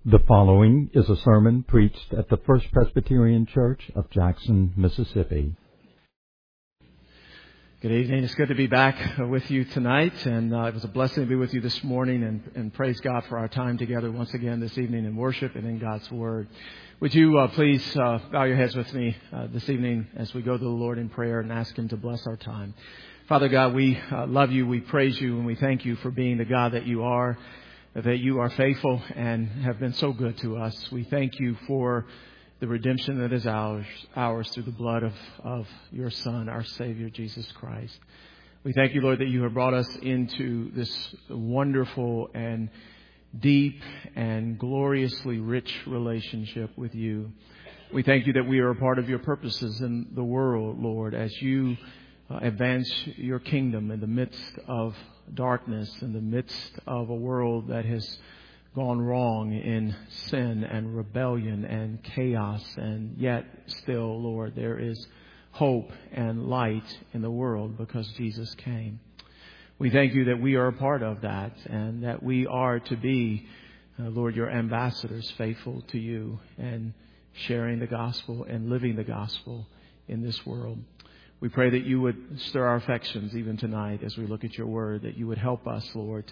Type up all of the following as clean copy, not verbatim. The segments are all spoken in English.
The following is a sermon preached at the First Presbyterian Church of Jackson, Mississippi. Good evening. It's good to be back with you tonight, and it was a blessing to be with you this morning, and praise God for our time together once again this evening in worship and in God's Word. Would you please bow your heads with me this evening as we go to the Lord in prayer and ask Him to bless our time. Father God, we love you, we praise you, and we thank you for being the God that you are, that you are faithful and have been so good to us. We thank you for the redemption that is ours through the blood of your Son, our Savior, Jesus Christ. We thank you, Lord, that you have brought us into this wonderful and deep and gloriously rich relationship with you. We thank you that we are a part of your purposes in the world, Lord, as you advance your kingdom in the midst of darkness, in the midst of a world that has gone wrong in sin and rebellion and chaos. And yet still, Lord, there is hope and light in the world because Jesus came. We thank you that we are a part of that and that we are to be, Lord, your ambassadors, faithful to you and sharing the gospel and living the gospel in this world. We pray that you would stir our affections even tonight as we look at your word, that you would help us, Lord,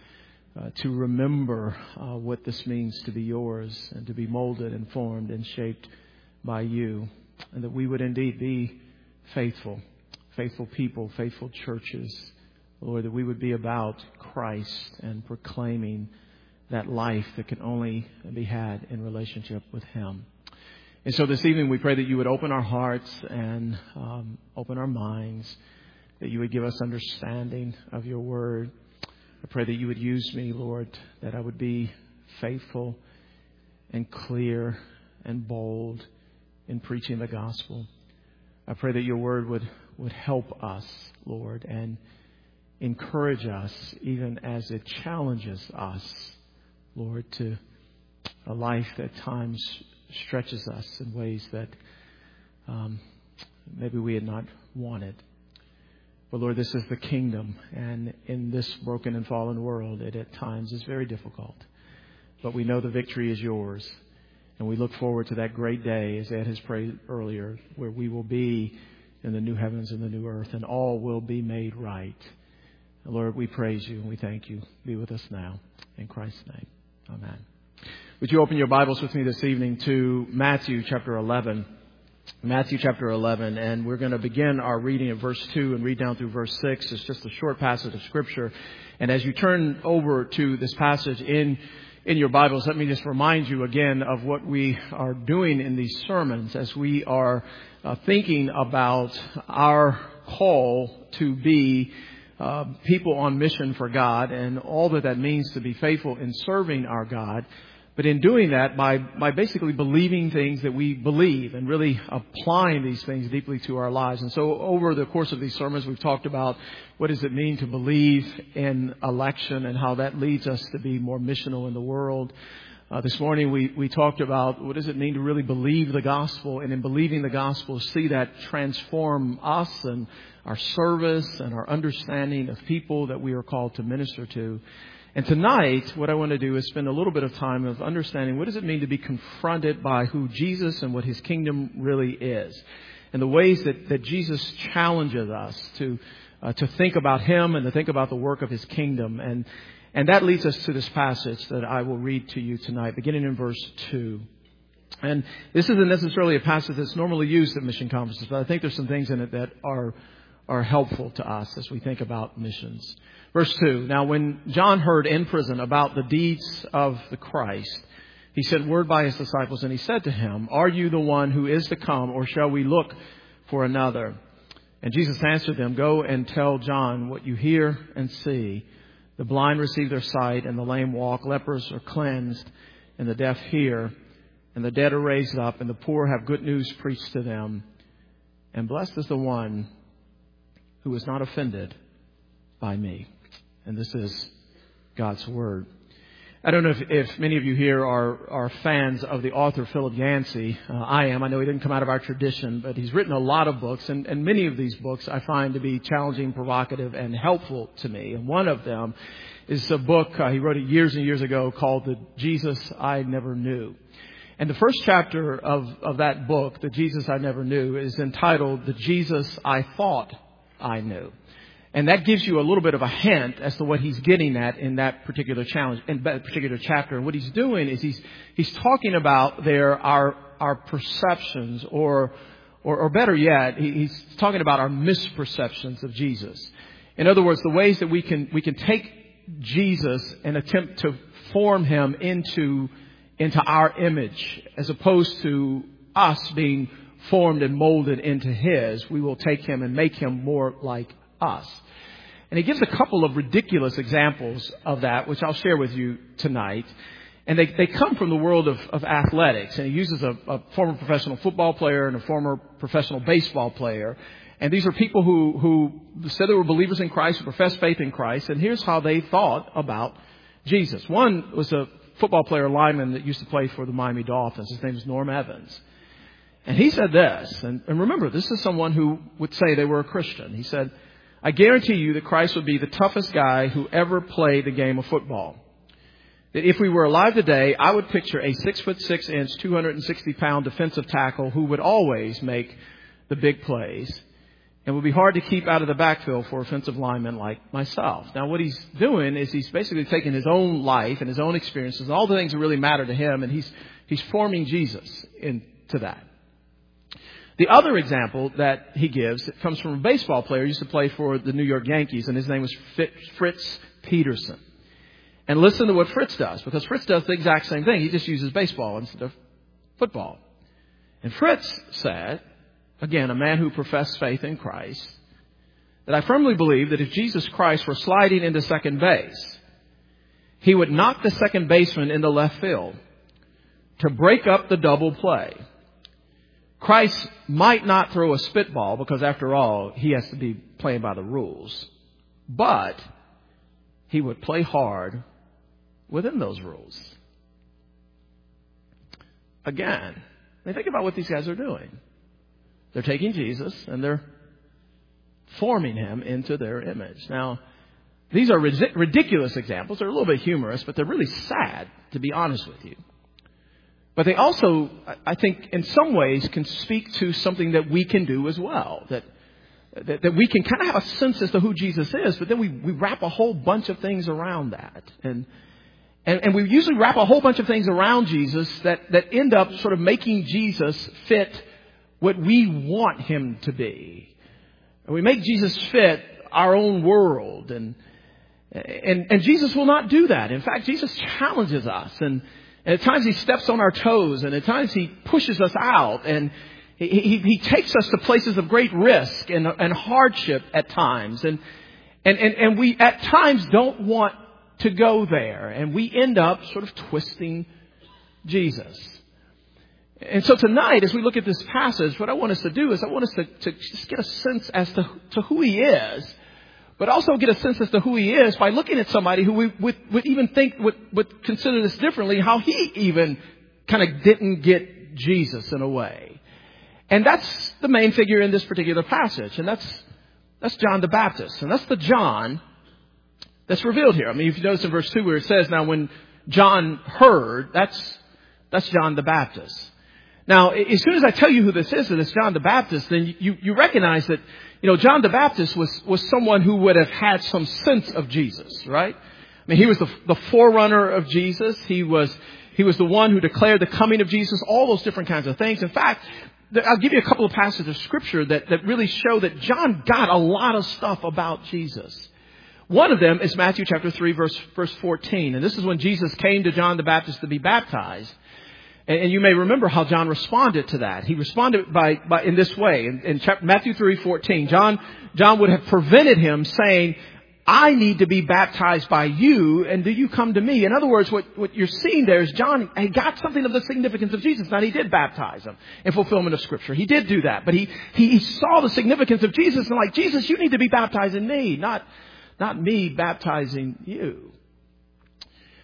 to remember what this means to be yours and to be molded and formed and shaped by you, and that we would indeed be faithful people, faithful churches, Lord, that we would be about Christ and proclaiming that life that can only be had in relationship with Him. And so this evening we pray that you would open our hearts and open our minds, that you would give us understanding of your word. I pray that you would use me, Lord, that I would be faithful and clear and bold in preaching the gospel. I pray that your word would help us, Lord, and encourage us even as it challenges us, Lord, to a life that at times stretches us in ways that maybe we had not wanted. But Lord, this is the kingdom, and in this broken and fallen world, it at times is very difficult. But we know the victory is yours, and we look forward to that great day, as Ed has prayed earlier, where we will be in the new heavens and the new earth, and all will be made right. And Lord, we praise you and we thank you. Be with us now. In Christ's name, amen. Would you open your Bibles with me this evening to Matthew chapter 11. Matthew chapter 11, and we're going to begin our reading at verse 2 and read down through verse 6. It's just a short passage of Scripture. And as you turn over to this passage in your Bibles, let me just remind you again of what we are doing in these sermons as we are thinking about our call to be people on mission for God and all that means to be faithful in serving our God. But in doing that, by basically believing things that we believe and really applying these things deeply to our lives. And so over the course of these sermons, we've talked about what does it mean to believe in election and how that leads us to be more missional in the world. This morning, we talked about what does it mean to really believe the gospel, and in believing the gospel, see that transform us and our service and our understanding of people that we are called to minister to. And tonight, what I want to do is spend a little bit of time of understanding what does it mean to be confronted by who Jesus and what His kingdom really is, and the ways that Jesus challenges us to think about Him and to think about the work of His kingdom. And that leads us to this passage that I will read to you tonight, beginning in verse 2. And this isn't necessarily a passage that's normally used at mission conferences, but I think there's some things in it that are helpful to us as we think about missions. Verse 2, now when John heard in prison about the deeds of the Christ, he sent word by his disciples, and he said to him, "Are you the one who is to come, or shall we look for another?" And Jesus answered them, "Go and tell John what you hear and see. The blind receive their sight, and the lame walk, lepers are cleansed, and the deaf hear, and the dead are raised up, and the poor have good news preached to them. And blessed is the one who is not offended by me." And this is God's word. I don't know if many of you here are fans of the author Philip Yancey. I am. I know he didn't come out of our tradition, but he's written a lot of books, and many of these books I find to be challenging, provocative, and helpful to me. And one of them is a book, he wrote it years and years ago, called The Jesus I Never Knew. And the first chapter of that book, The Jesus I Never Knew, is entitled The Jesus I Thought I Knew. And that gives you a little bit of a hint as to what he's getting at in that particular challenge, in that particular chapter. And what he's doing is he's talking about our perceptions, or better yet, he's talking about our misperceptions of Jesus. In other words, the ways that we can take Jesus and attempt to form him into our image, as opposed to us being formed and molded into his. We will take him and make him more like us. And he gives a couple of ridiculous examples of that, which I'll share with you tonight. And they come from the world of athletics. And he uses a former professional football player and a former professional baseball player. And these are people who said they were believers in Christ, who professed faith in Christ. And here's how they thought about Jesus. One was a football player, lineman, that used to play for the Miami Dolphins. His name is Norm Evans. And he said this, and remember, this is someone who would say they were a Christian. He said, I guarantee you that Christ would be the toughest guy who ever played the game of football. That if we were alive today, I would picture a 6'6", 260-pound defensive tackle who would always make the big plays and would be hard to keep out of the backfield for offensive linemen like myself. Now, what he's doing is he's basically taking his own life and his own experiences and all the things that really matter to him, and he's forming Jesus into that. The other example that he gives comes from a baseball player who used to play for the New York Yankees, and his name was Fritz Peterson. And listen to what Fritz does, because Fritz does the exact same thing. He just uses baseball instead of football. And Fritz said, again, a man who professed faith in Christ, that I firmly believe that if Jesus Christ were sliding into second base, he would knock the second baseman into left field to break up the double play. Christ might not throw a spitball because, after all, he has to be playing by the rules. But he would play hard within those rules. Again, think about what these guys are doing. They're taking Jesus and they're forming him into their image. Now, these are ridiculous examples. They're a little bit humorous, but they're really sad, to be honest with you. But they also, I think, in some ways can speak to something that we can do as well. That we can kind of have a sense as to who Jesus is, but then we wrap a whole bunch of things around that. And we usually wrap a whole bunch of things around Jesus that end up sort of making Jesus fit what we want him to be. And we make Jesus fit our own world. And Jesus will not do that. In fact, Jesus challenges us, and at times he steps on our toes, and at times he pushes us out, and he takes us to places of great risk and hardship at times. And we at times don't want to go there, and we end up sort of twisting Jesus. And so tonight, as we look at this passage, what I want us to do is I want us to just get a sense as to who he is, but also get a sense as to who he is by looking at somebody who we would even think would consider this differently, how he even kind of didn't get Jesus in a way. And that's the main figure in this particular passage. And that's John the Baptist. And that's the John that's revealed here. I mean, if you notice in verse 2 where it says, now when John heard, that's John the Baptist. Now, as soon as I tell you who this is, that it's John the Baptist, then you recognize that, John the Baptist was someone who would have had some sense of Jesus, right? I mean, he was the forerunner of Jesus. He was the one who declared the coming of Jesus, all those different kinds of things. In fact, I'll give you a couple of passages of Scripture that really show that John got a lot of stuff about Jesus. One of them is Matthew chapter 3, verse 14. And this is when Jesus came to John the Baptist to be baptized. And you may remember how John responded to that. He responded by in this way. In Matthew 3:14, John would have prevented him saying, I need to be baptized by you, and do you come to me? In other words, what you're seeing there is John had got something of the significance of Jesus. Now, he did baptize him in fulfillment of Scripture. He did do that. But he saw the significance of Jesus and like, Jesus, you need to be baptizing me, not me baptizing you.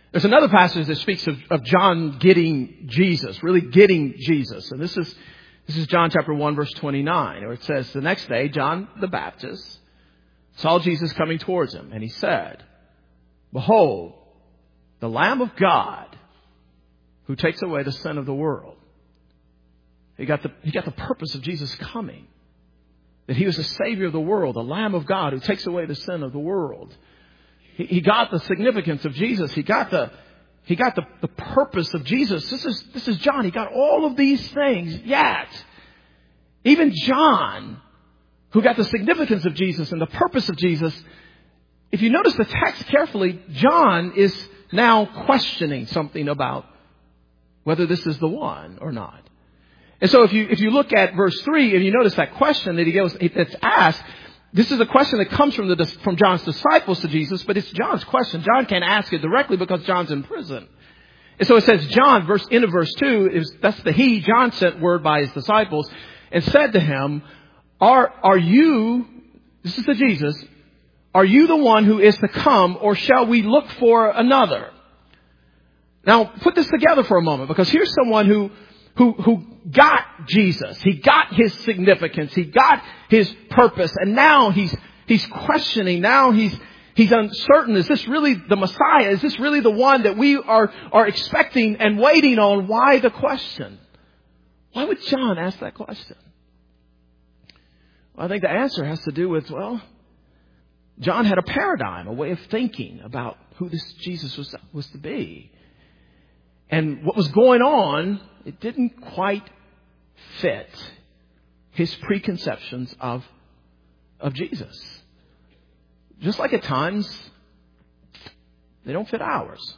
There's another passage that speaks of John getting Jesus, really getting Jesus. And this is John chapter 1, verse 29, where it says, the next day, John the Baptist saw Jesus coming towards him, and he said, behold, the Lamb of God who takes away the sin of the world. He got the purpose of Jesus coming. That he was the Savior of the world, the Lamb of God who takes away the sin of the world. He got the significance of Jesus. He got the purpose of Jesus. This is John. He got all of these things. Yet, even John, who got the significance of Jesus and the purpose of Jesus, if you notice the text carefully, John is now questioning something about whether this is the one or not. And so if you look at verse 3 and you notice that question that's asked, this is a question that comes from John's disciples to Jesus, but it's John's question. John can't ask it directly because John's in prison. And so it says John, end of verse 2, that's the he. John sent word by his disciples and said to him, are you, this is to Jesus, are you the one who is to come, or shall we look for another? Now, put this together for a moment, because here's someone who got Jesus. He got his significance. He got his purpose. And now he's questioning. Now he's uncertain. Is this really the Messiah? Is this really the one that we are expecting and waiting on? Why the question? Why would John ask that question? Well, I think the answer has to do with, John had a paradigm, a way of thinking about who this Jesus was to be. And what was going on, it didn't quite fit his preconceptions of Jesus. Just like at times, they don't fit ours.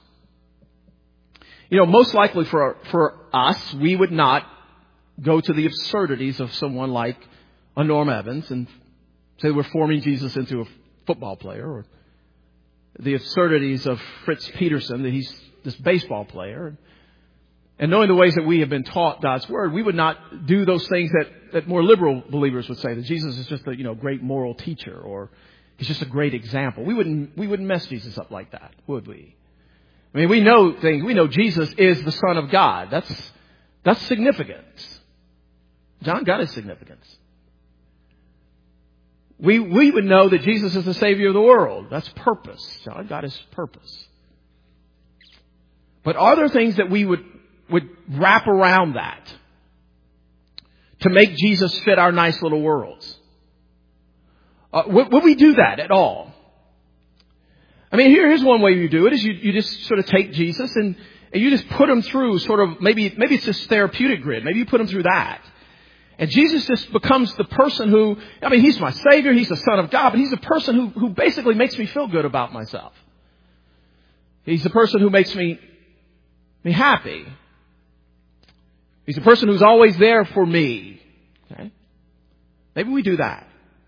Most likely for us, we would not go to the absurdities of someone like a Norm Evans and say we're forming Jesus into a football player, or the absurdities of Fritz Peterson, that he's this baseball player. And knowing the ways that we have been taught God's Word, we would not do those things that more liberal believers would say, that Jesus is just a great moral teacher, or he's just a great example. We wouldn't mess Jesus up like that, would we? I mean, we know things. We know Jesus is the Son of God. That's significance. John got his significance. We would know that Jesus is the Savior of the world. That's purpose. John got his purpose. But are there things that we would wrap around that to make Jesus fit our nice little worlds? Would we do that at all? I mean, here's one way you do it, is you just sort of take Jesus and you just put him through sort of, maybe it's just therapeutic grid. Maybe you put him through that. And Jesus just becomes the person who, he's my Savior, he's the Son of God, but he's the person who basically makes me feel good about myself. He's the person who makes me happy. He's the person who's always there for me. Okay? Maybe we do that.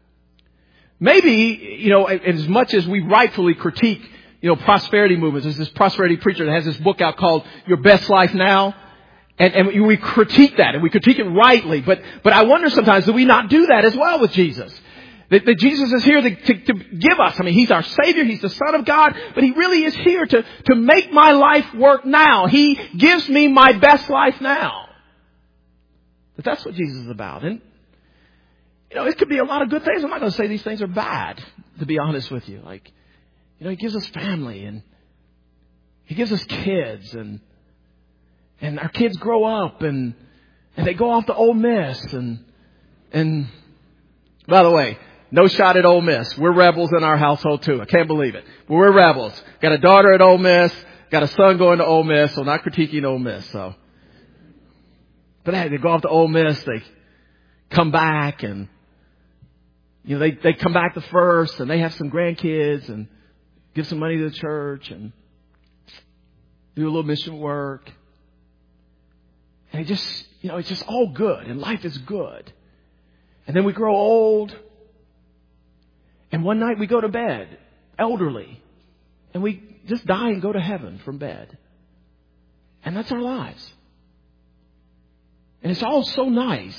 Maybe, as much as we rightfully critique, prosperity movements. There's this prosperity preacher that has this book out called Your Best Life Now. And we critique that, and we critique it rightly. But I wonder sometimes, do we not do that as well with Jesus? That Jesus is here to give us. He's our Savior. He's the Son of God. But he really is here to make my life work now. He gives me my best life now. But that's what Jesus is about. And, it could be a lot of good things. I'm not going to say these things are bad, to be honest with you. He gives us family, and he gives us kids, and our kids grow up and they go off to Ole Miss. And by the way, no shot at Ole Miss. We're rebels in our household too. I can't believe it. But we're rebels. Got a daughter at Ole Miss. Got a son going to Ole Miss. So not critiquing Ole Miss. But they go off to Ole Miss. They come back and, they come back the first, and they have some grandkids and give some money to the church and do a little mission work. And it's just all good, and life is good. And then we grow old, and one night we go to bed, elderly, and we just die and go to heaven from bed. And that's our lives. And it's all so nice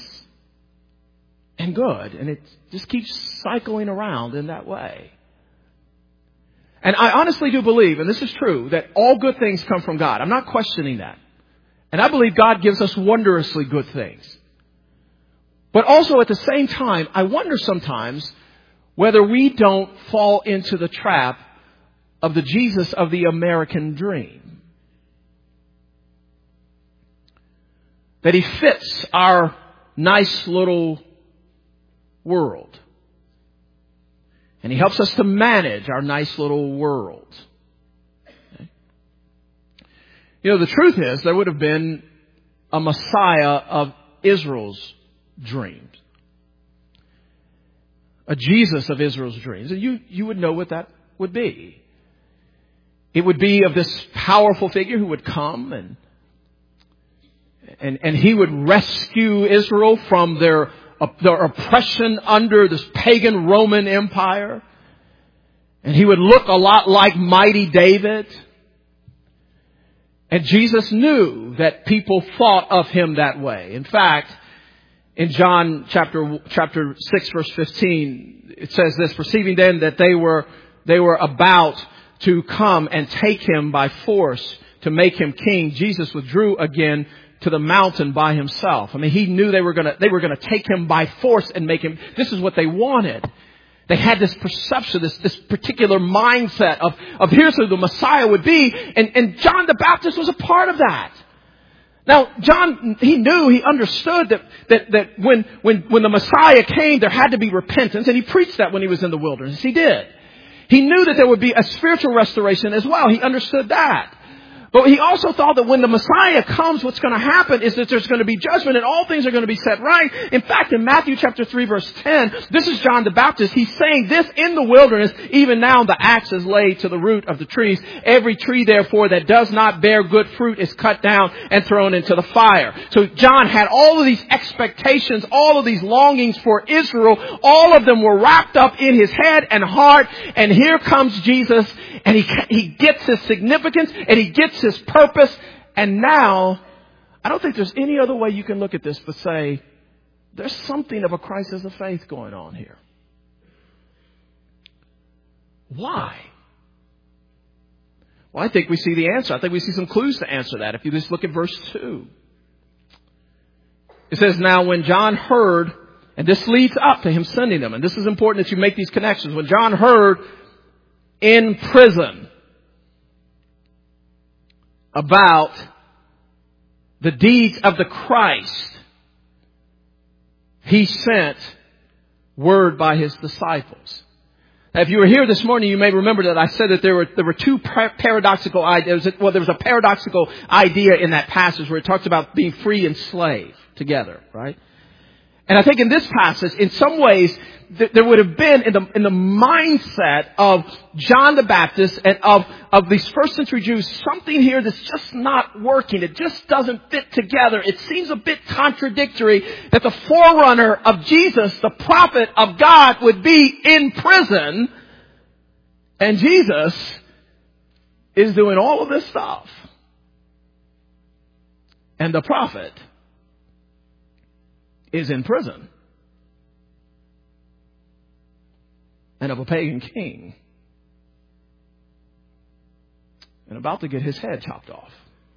and good, and it just keeps cycling around in that way. And I honestly do believe, and this is true, that all good things come from God. I'm not questioning that. And I believe God gives us wondrously good things. But also at the same time, I wonder sometimes whether we don't fall into the trap of the Jesus of the American dream. That he fits our nice little world. And he helps us to manage our nice little world. Okay? You know, the truth is there would have been a Messiah of Israel's dreams. A Jesus of Israel's dreams. And you would know what that would be. It would be of this powerful figure who would come and he would rescue Israel from their oppression under this pagan Roman Empire. And he would look a lot like mighty David. And Jesus knew that people thought of him that way. In fact, in John chapter 6 verse 15, it says this, perceiving then that they were about to come and take him by force to make him king, Jesus withdrew again to the mountain by himself. I mean, he knew they were going to take him by force and make him. This is what they wanted. They had this perception, this particular mindset of here's who the Messiah would be, and John the Baptist was a part of that. Now, John, he understood that when the Messiah came, there had to be repentance, and he preached that when he was in the wilderness. He did. He knew that there would be a spiritual restoration as well. He understood that. But he also thought that when the Messiah comes, what's going to happen is that there's going to be judgment and all things are going to be set right. In fact, in Matthew chapter 3 verse 10, this is John the Baptist. He's saying this in the wilderness, even now the axe is laid to the root of the trees. Every tree, therefore, that does not bear good fruit is cut down and thrown into the fire. So John had all of these expectations, all of these longings for Israel. All of them were wrapped up in his head and heart. And here comes Jesus, and he gets his significance and he gets his purpose. And now, I don't think there's any other way you can look at this but say, there's something of a crisis of faith going on here. Why? Well, I think we see the answer. I think we see some clues to answer that. If you just look at verse 2. It says, now when John heard, and this leads up to him sending them, and this is important that you make these connections. When John heard in prison about the deeds of the Christ, he sent word by his disciples. Now, if you were here this morning, you may remember that I said that there were two paradoxical ideas. Well, there was a paradoxical idea in that passage where it talks about being free and slave together, right? And I think in this passage, in some ways, there would have been in the mindset of John the Baptist and of these first century Jews, something here that's just not working. It just doesn't fit together. It seems a bit contradictory that the forerunner of Jesus, the prophet of God, would be in prison, and Jesus is doing all of this stuff. And the prophet is in prison. And of a pagan king. And about to get his head chopped off.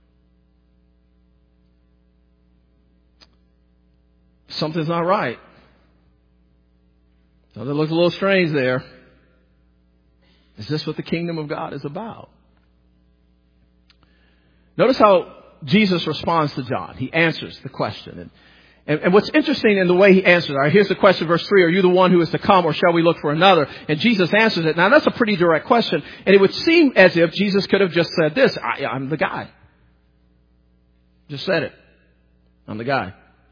Something's not right. Something looks a little strange there. Is this what the kingdom of God is about? Notice how Jesus responds to John. He answers the question. And what's interesting in the way he answers, all right, here's the question, verse 3, are you the one who is to come, or shall we look for another? And Jesus answers it. Now, that's a pretty direct question. And it would seem as if Jesus could have just said this, I'm the guy. Just said it. I'm the guy.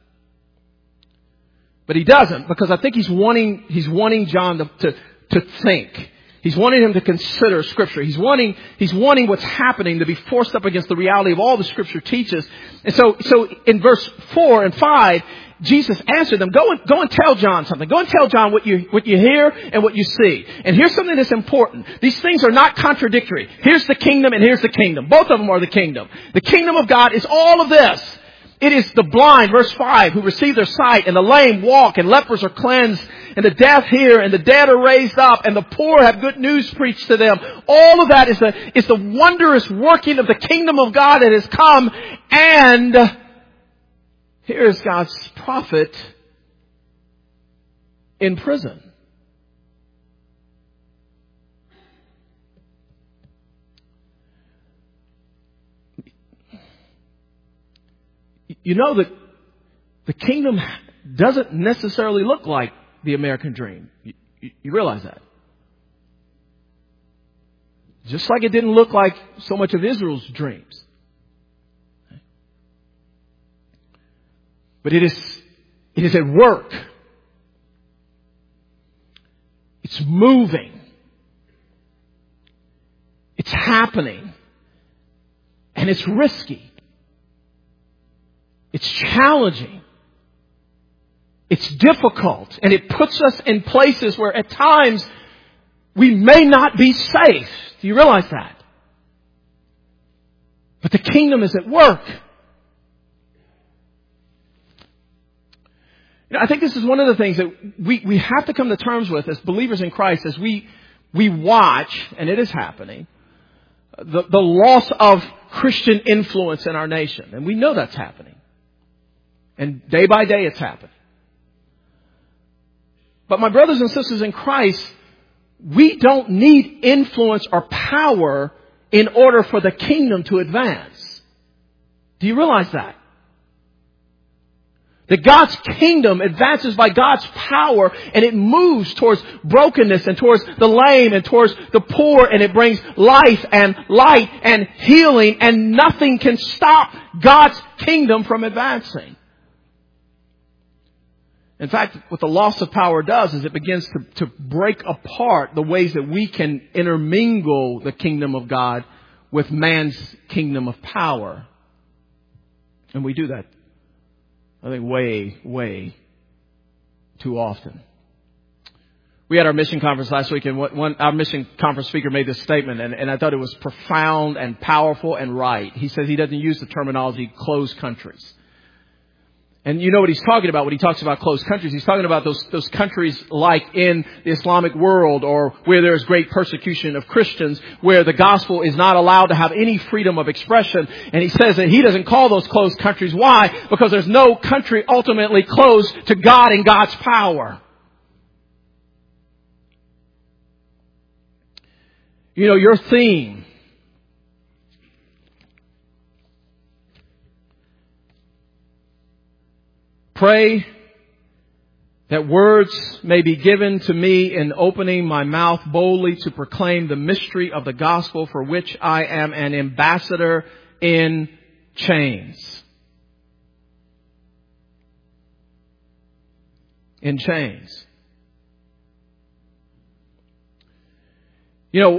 But he doesn't, because I think he's wanting John to think. He's wanting him to consider Scripture. He's wanting what's happening to be forced up against the reality of all the Scripture teaches. And so in verse 4 and 5, Jesus answered them, go and tell John something. Go and tell John what you hear and what you see. And here's something that's important. These things are not contradictory. Here's the kingdom and here's the kingdom. Both of them are the kingdom. The kingdom of God is all of this. It is the blind, verse 5, who receive their sight, and the lame walk, and lepers are cleansed, and the deaf hear, and the dead are raised up, and the poor have good news preached to them. All of that is the wondrous working of the kingdom of God that has come. And here is God's prophet in prison. You know that the kingdom doesn't necessarily look like the American dream. You realize that? Just like it didn't look like so much of Israel's dreams. But it is at work. It's moving. It's happening. And it's risky. It's challenging. It's difficult. And it puts us in places where at times we may not be safe. Do you realize that? But the kingdom is at work. I think this is one of the things that we have to come to terms with as believers in Christ as we watch, and it is happening, the loss of Christian influence in our nation. And we know that's happening. And day by day it's happening. But my brothers and sisters in Christ, we don't need influence or power in order for the kingdom to advance. Do you realize that? That God's kingdom advances by God's power, and it moves towards brokenness and towards the lame and towards the poor, and it brings life and light and healing, and nothing can stop God's kingdom from advancing. In fact, what the loss of power does is it begins to break apart the ways that we can intermingle the kingdom of God with man's kingdom of power. And we do that, I think, way too often. We had our mission conference last week, and our mission conference speaker made this statement, and I thought it was profound and powerful and right. He says he doesn't use the terminology closed countries. And you know what he's talking about when he talks about closed countries. He's talking about those countries like in the Islamic world, or where there's great persecution of Christians, where the gospel is not allowed to have any freedom of expression. And he says that he doesn't call those closed countries. Why? Because there's no country ultimately closed to God and God's power. You know, your theme, pray that words may be given to me in opening my mouth boldly to proclaim the mystery of the gospel, for which I am an ambassador in chains. In chains. You know,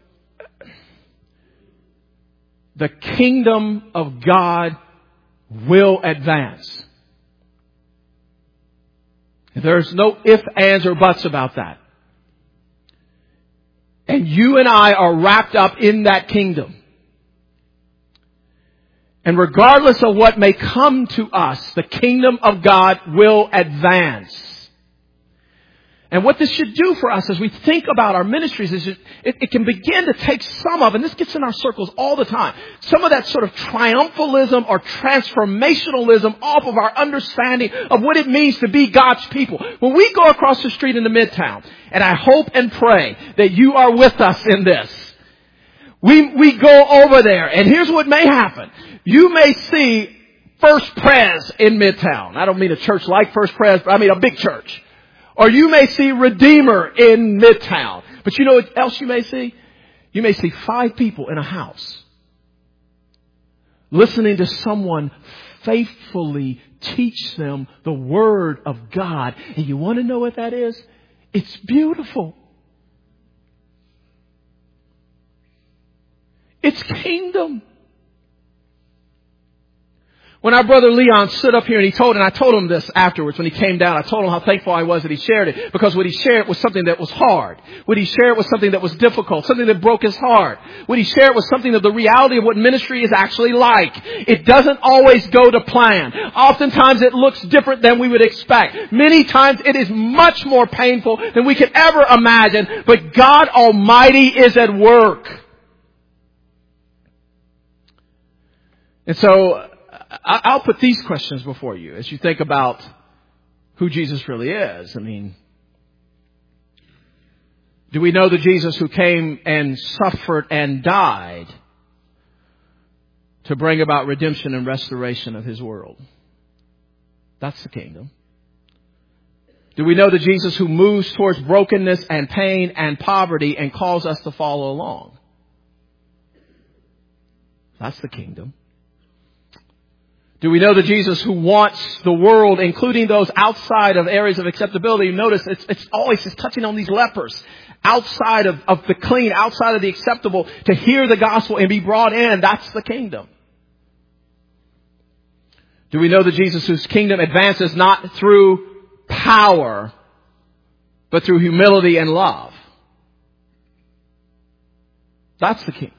the kingdom of God will advance. There's no ifs, ands, or buts about that. And you and I are wrapped up in that kingdom. And regardless of what may come to us, the kingdom of God will advance. And what this should do for us as we think about our ministries is it can begin to take some of, and this gets in our circles all the time, some of that sort of triumphalism or transformationalism off of our understanding of what it means to be God's people. When we go across the street into Midtown, and I hope and pray that you are with us in this, we go over there, and here's what may happen. You may see First Pres in Midtown. I don't mean a church like First Pres, but I mean a big church. Or you may see Redeemer in Midtown. But you know what else you may see? You may see 5 people in a house listening to someone faithfully teach them the Word of God. And you want to know what that is? It's beautiful. It's kingdom. When our brother Leon stood up here and I told him this afterwards when he came down, I told him how thankful I was that he shared it, because what he shared was something that was hard. What he shared was something that was difficult, something that broke his heart. What he shared was something of the reality of what ministry is actually like. It doesn't always go to plan. Oftentimes it looks different than we would expect. Many times it is much more painful than we could ever imagine, but God Almighty is at work. And so, I'll put these questions before you as you think about who Jesus really is. I mean, do we know the Jesus who came and suffered and died to bring about redemption and restoration of His world? That's the kingdom. Do we know the Jesus who moves towards brokenness and pain and poverty and calls us to follow along? That's the kingdom. Do we know the Jesus who wants the world, including those outside of areas of acceptability? Notice it's always just touching on these lepers, outside of the clean, outside of the acceptable, to hear the gospel and be brought in. That's the kingdom. Do we know the Jesus whose kingdom advances not through power, but through humility and love? That's the kingdom.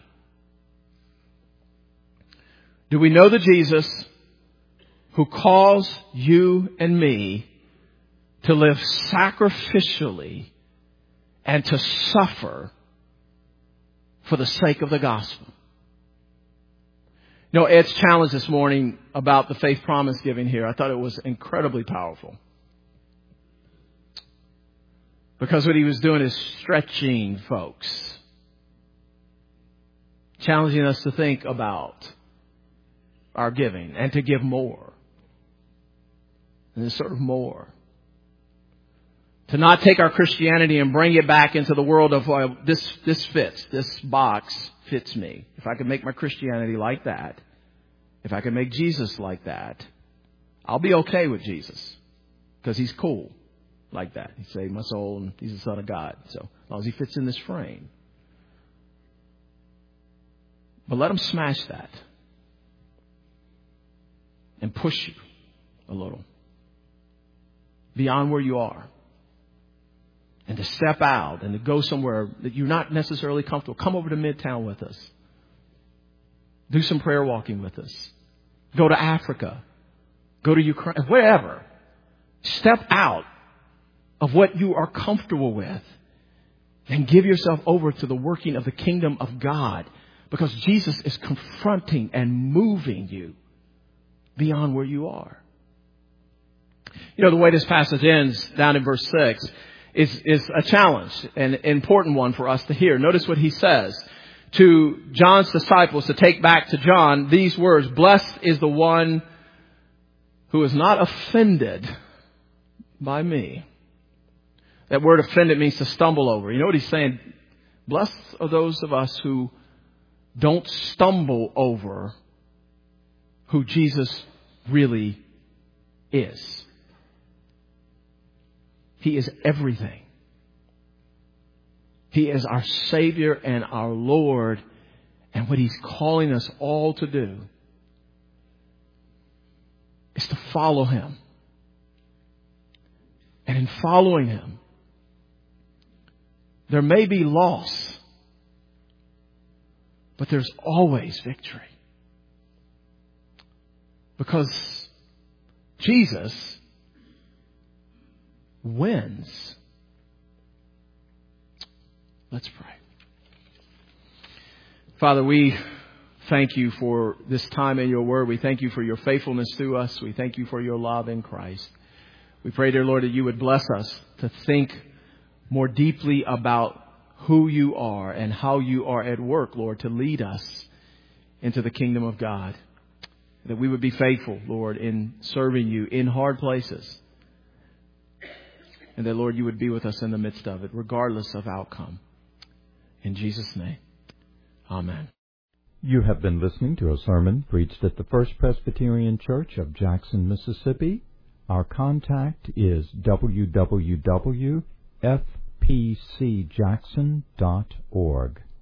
Do we know the Jesus who calls you and me to live sacrificially and to suffer for the sake of the gospel? You know, Ed's challenge this morning about the faith promise giving here, I thought it was incredibly powerful. Because what he was doing is stretching folks. Challenging us to think about our giving and to give more. And sort of more. To not take our Christianity and bring it back into the world of this fits. This box fits me. If I could make my Christianity like that, if I could make Jesus like that, I'll be okay with Jesus. Because He's cool like that. He saved my soul and He's the Son of God. So as long as He fits in this frame. But let Him smash that. And push you a little. Beyond where you are. And to step out and to go somewhere that you're not necessarily comfortable. Come over to Midtown with us. Do some prayer walking with us. Go to Africa. Go to Ukraine. Wherever. Step out of what you are comfortable with. And give yourself over to the working of the kingdom of God. Because Jesus is confronting and moving you beyond where you are. You know, the way this passage ends down in verse 6 is a challenge, an important one for us to hear. Notice what he says to John's disciples to take back to John these words. Blessed is the one who is not offended by me. That word offended means to stumble over. You know what he's saying? Blessed are those of us who don't stumble over who Jesus really is. He is everything. He is our Savior and our Lord. And what He's calling us all to do is to follow Him. And in following Him, there may be loss, but there's always victory. Because Jesus wins. Let's pray. Father, we thank You for this time in Your Word. We thank You for Your faithfulness to us. We thank You for Your love in Christ. We pray, dear Lord, that You would bless us to think more deeply about who You are and how You are at work, Lord, to lead us into the kingdom of God. That we would be faithful, Lord, in serving You in hard places. And that, Lord, You would be with us in the midst of it, regardless of outcome. In Jesus' name, amen. You have been listening to a sermon preached at the First Presbyterian Church of Jackson, Mississippi. Our contact is www.fpcjackson.org.